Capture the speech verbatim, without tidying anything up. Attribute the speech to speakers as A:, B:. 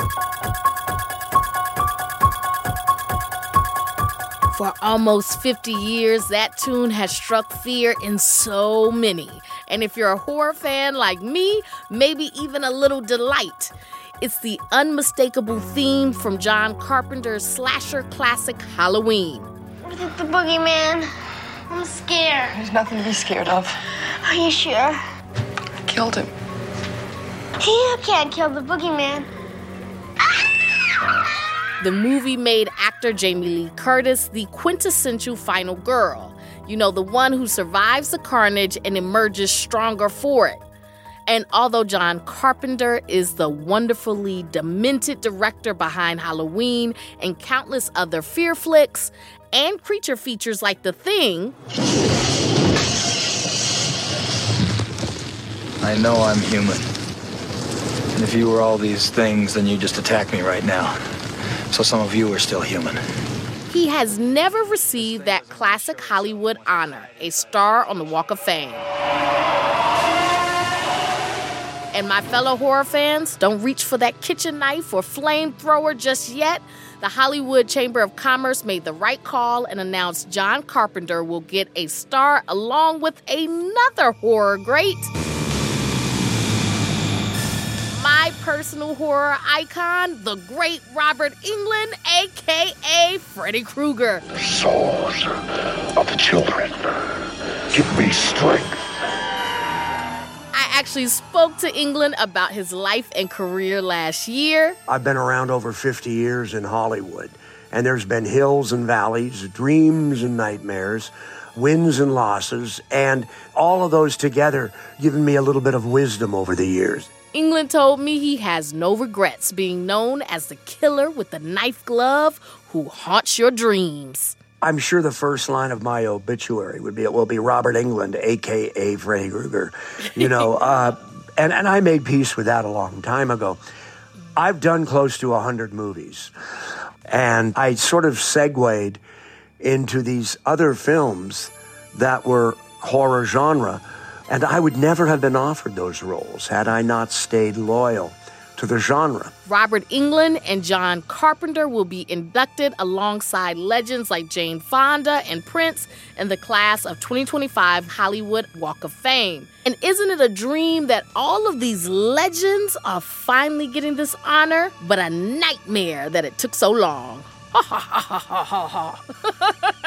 A: For almost fifty years, that tune has struck fear in so many. And if you're a horror fan like me, maybe even a little delight. It's the unmistakable theme from John Carpenter's slasher classic Halloween.
B: What is it, the boogeyman? I'm scared.
C: There's nothing to be scared of.
B: Are you sure?
C: I killed him.
B: You can't kill the boogeyman.
A: The movie made actor Jamie Lee Curtis the quintessential final girl. You know, the one who survives the carnage and emerges stronger for it. And although John Carpenter is the wonderfully demented director behind Halloween and countless other fear flicks and creature features like The Thing,
D: I know I'm human. And if you were all these things, then you'd just attack me right now. So some of you are still human.
A: he has never received that classic Hollywood honor, a star on the Walk of Fame. And my fellow horror fans, don't reach for that kitchen knife or flamethrower just yet. The Hollywood Chamber of Commerce made the right call and announced John Carpenter will get a star along with another horror great. My personal horror icon, the great Robert Englund, a k a. Freddy Krueger.
E: The souls of the children. Give me strength.
A: I actually spoke to Englund about his life and career last year.
F: I've been around over fifty years in Hollywood, and there's been hills and valleys, dreams and nightmares, wins and losses, and all of those together given me a little bit of wisdom over the years.
A: Englund told me he has no regrets being known as the killer with the knife glove who haunts your dreams.
F: I'm sure the first line of my obituary would be, it will be Robert Englund, a k a. Freddy Krueger. You know, uh, and, and I made peace with that a long time ago. I've done close to one hundred movies, and I sort of segued into these other films that were horror genre, and I would never have been offered those roles had I not stayed loyal to the genre.
A: Robert Englund and John Carpenter will be inducted alongside legends like Jane Fonda and Prince in the class of twenty twenty-five Hollywood Walk of Fame. And isn't it a dream that all of these legends are finally getting this honor, but a nightmare that it took so long? Ha ha ha ha ha ha.